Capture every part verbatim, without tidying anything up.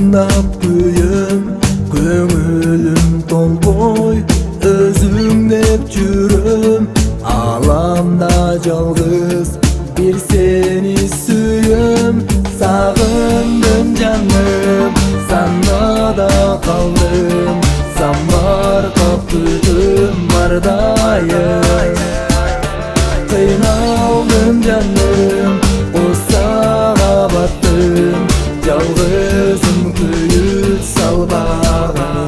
Сагындап күйім, көңілім толбой, өзің деп жүрім. Аламда жалғыз bir seni suyum. Sağındım canım, sana da kaldım. Samar kapıdım bardayım. Kıynaldım canım, o sağa battım. Жалғызым күйіт салбағым.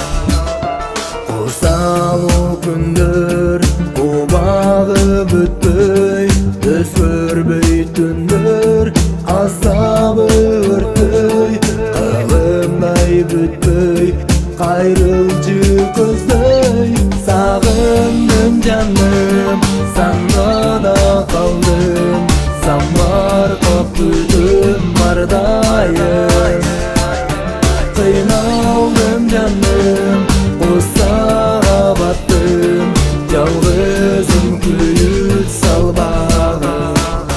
Осал күндер обағы бүтпөй, өзгөрбөй түндер азабы өртөй. Кылымдай бүтпөй, кайрылчы көздөй. Сагындым жаным, сага да калдым. Самар көптүдүм бардайым. Кыйналдым жаным, осага баттым. Жалгызым күйүт салбагым.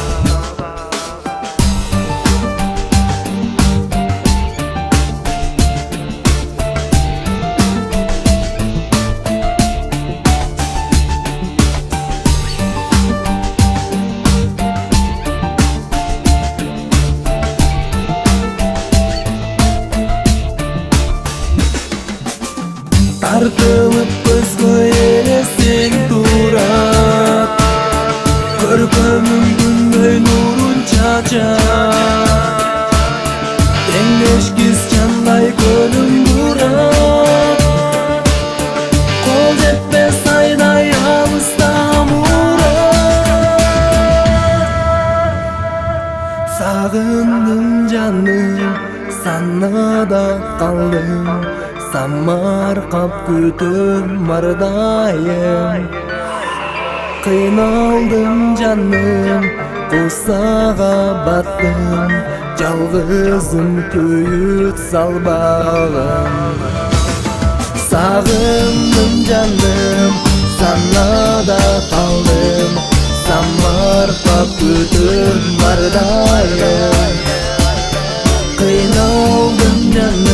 Тартылып көзгө элестен турат, көркөмүм күндөй нурун чачат. Теңдешкиз жандай көлүм бурат, кол жетпес айдай алыста мурат. Сагындым жаным, санада калдым. Самар кап күтүм бардайым. Кыйналдым жаным, кусага баттым. Жалгызым күйүт салбагым. Сагындым жаным, санада калдым. Самар кап күтүм бардайым. Кыйналдым жаным,